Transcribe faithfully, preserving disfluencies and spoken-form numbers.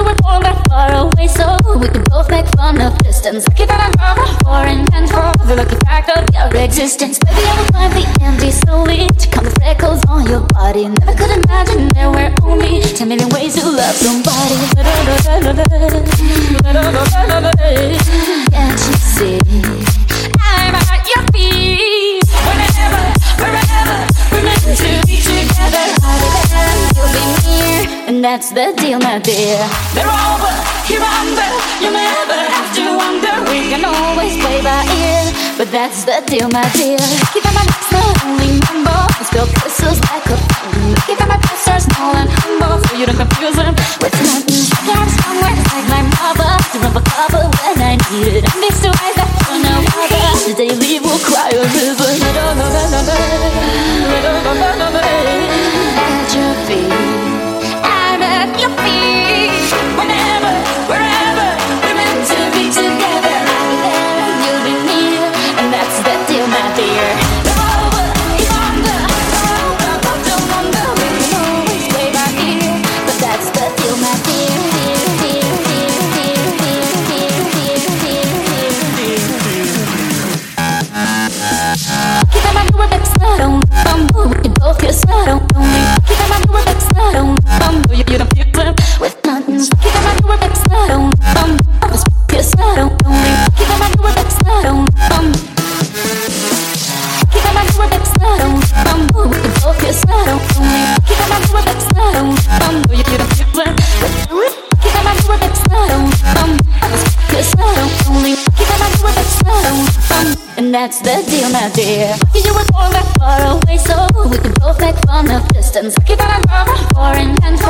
were born that far away, so we could both make fun of distance. Lucky that I'm not that foreign and for the lucky fact of your existence. Maybe I will climb the empty slowly to count the freckles on your body. Never could imagine there were only ten million ways to love somebody. Can't you see? I'm at your feet. Whenever, wherever, we're meant to be together. I'll be there and you'll be near, and that's the deal, my dear. They're over, here under, you'll never have to wonder. We can always play by ear, but that's the deal, my dear. Keep on my lips, not only mumble, I spill crystals like a fountain. Keep on my past are small and humble, so you don't confuse them with nothing. I'm somewhere like my mother, to run for cover when I need it. I'm next to eyes that for no other. The day leave will cry a river. At your feet, I'm at your feet. Whenever, wherever, we're meant to be together. I'll be there and you'll be near, and that's the deal, my dear. You're over, you're under, you're over, but don't wonder. We can always play by ear, but that's the deal, my dear. Keep on my new back, I don't bumble. We can both kiss, I don't lonely. Keep on my new back, I don't bumble. You, you don't feel them with nothing. Keep on my new back, I don't bumble. This kiss, I don't lonely. Keep on my new back, I don't bumble. Keep on my new back, I don't bumble. We can both kiss, I don't lonely. Keep on my new back, I don't bumble. You, you don't feel them with. Keep on my new back, I don't bumble. This kiss, I don't lonely. Keep on my new back, I don't bumble. And that's the deal, my dear. You were born that far away, so we could both make fun of distance. Lucky that I'm not that foreign and